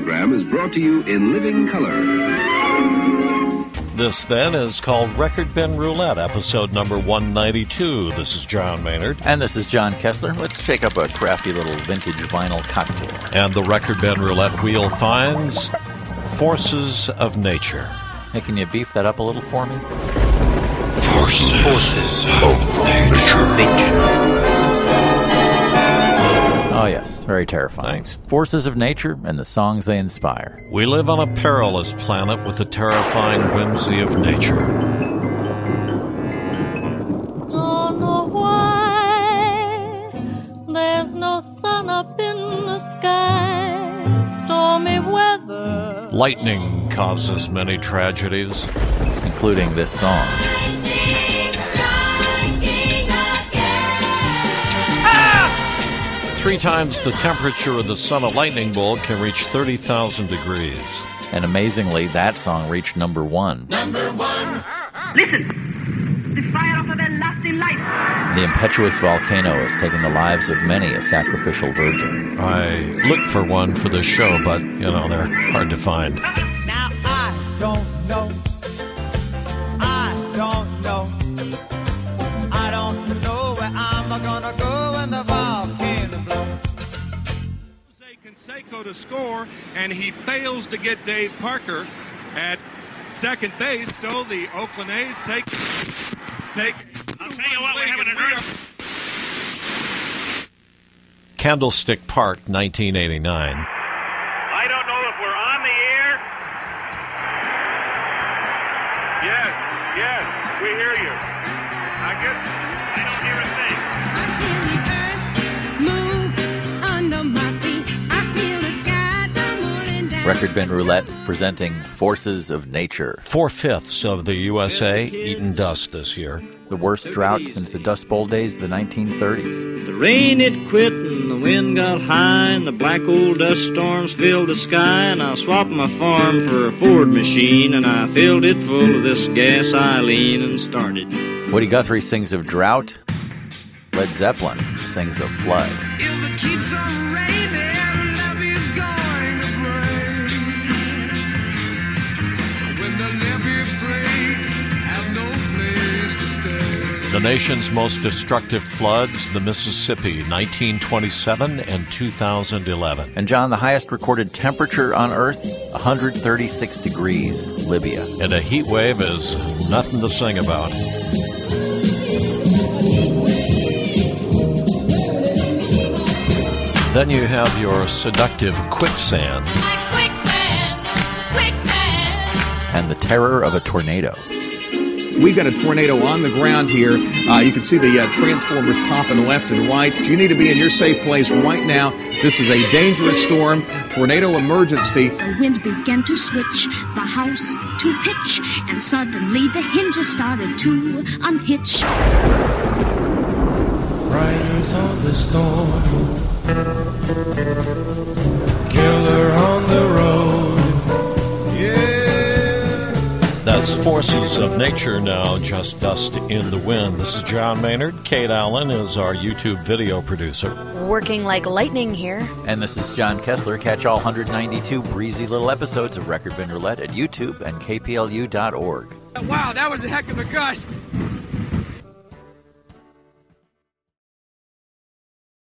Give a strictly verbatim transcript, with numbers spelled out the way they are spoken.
program is brought to you in living color. This, then, is called Record Bin Roulette, episode number one ninety-two. This is John Maynard. And this is John Kessler. Let's shake up a crafty little vintage vinyl cocktail. And the Record Bin Roulette wheel finds Forces of Nature. Hey, can you beef that up a little for me? Forces, Forces of Nature. nature. Oh, yes. Very terrifying. Thanks. Forces of nature and the songs they inspire. We live on a perilous planet with the terrifying whimsy of nature. Don't know why there's no sun up in the sky. Stormy weather. Lightning causes many tragedies, including this song. Three times the temperature of the sun, a lightning bolt can reach thirty thousand degrees. And amazingly, that song reached number one. Number one. Listen. The fire of everlasting life. The impetuous volcano has taken the lives of many a sacrificial virgin. I looked for one for this show, but, you know, they're hard to find. Now I don't know. I don't know. I don't know where I'm gonna go when the volcano blows. Jose Canseco to score, and he fails to get Dave Parker at second base, so the Oakland A's take take I'll tell you what, we're having an earth. Candlestick Park, nineteen eighty-nine. I don't know if we're on the air. Yes, yes, we hear you. I guess I don't hear a thing. I feel the earth move under my feet. I feel the sky tumbling down. Record Bin Roulette presenting Forces of Nature. Four-fifths of the U S A eaten dust this year. The worst drought since the Dust Bowl days of the nineteen thirties. The rain it quit and the wind got high and the black old dust storms filled the sky, and I swapped my farm for a Ford machine and I filled it full of this gasoline and started. Woody Guthrie sings of drought. Led Zeppelin sings of flood. If it keeps on raining, love is going to break. When the levee breaks, have no place to stay. The nation's most destructive floods, the Mississippi, nineteen twenty-seven and two thousand eleven. And John, the highest recorded temperature on Earth, one hundred thirty-six degrees, Libya. And a heat wave is nothing to sing about. Then you have your seductive quicksand. Quicksand, quicksand. And the terror of a tornado. We've got a tornado on the ground here. Uh, you can see the uh, transformers popping left and right. You need to be in your safe place right now. This is a dangerous storm. Tornado emergency. The wind began to switch, the house to pitch, and suddenly the hinges started to unhitch. Riders on the storm, killer on the road. Yeah. That's Forces of Nature now, just dust in the wind. This is John Maynard. Kate Allen is our YouTube video producer. Working like lightning here. And this is John Kessler. Catch all one hundred ninety-two breezy little episodes of Record Bin Roulette at YouTube and K P L U dot org. Wow, that was a heck of a gust.